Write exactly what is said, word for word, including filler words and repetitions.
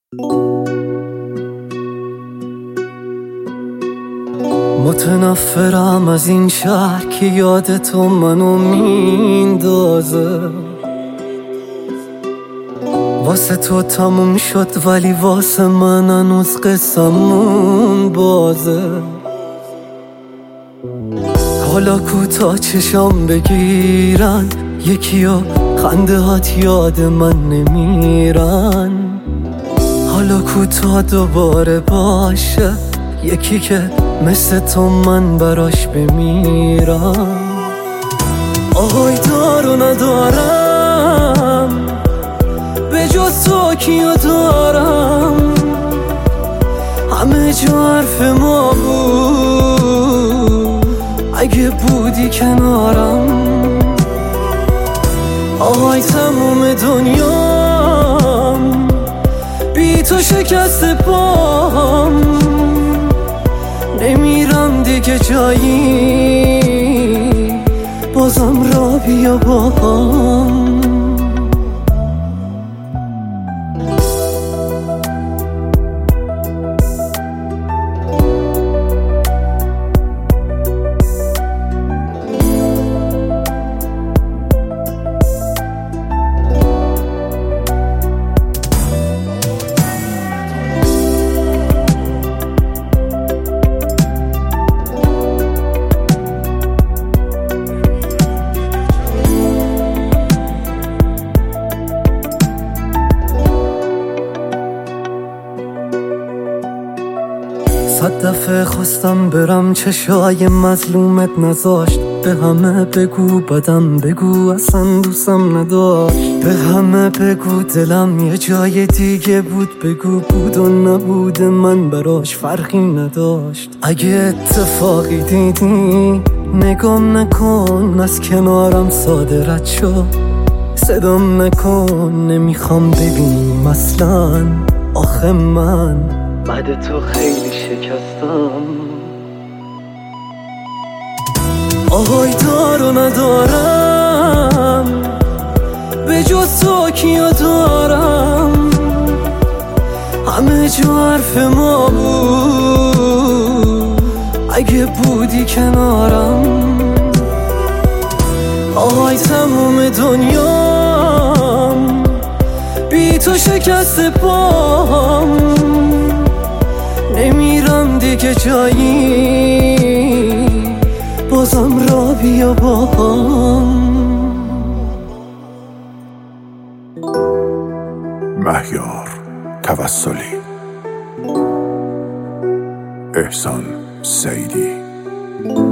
متنفرم از این شهر که یاد تو منو میندازه. واسه تو تموم شد ولی واسه من هنوز قصمون بازه. حالا کوتا چشام بگیرن یکی ها خنده هات یاد من نمیرن. حالا کوتا دوباره باشه یکی که مثل تو من براش بمیرم. آهای دارو ندارم به جز تو کیو دارم. همه جا حرف ما بود اگه بودی کنارم. آهای تموم دنیام بی تو شکست پام. نمیرم دیگه جایی بازم را بیا با هم. صد دفعه خواستم برم چشای مظلومت نذاشت. به همه بگو بدم بگو اصلا دوستم نداشت. به همه بگو دلم یه جای دیگه بود. بگو بود و نبود من براش فرقی نداشت. اگه اتفاقی دیدی نگام نکن از کنارم ساده رد شو. صدام نکن نمیخوام ببینیم اصلا. آخه من بعد تو خیلی شکستم. آهای دارو ندارم به جز تو کیو دارم. همه جا حرف ما بود اگه بودی کنارم. آهای تموم دنیام بی تو شکست پام. نمیرم دیگه جایی بازم را بیا با هم. مهیار توسلی، احسان سیدی.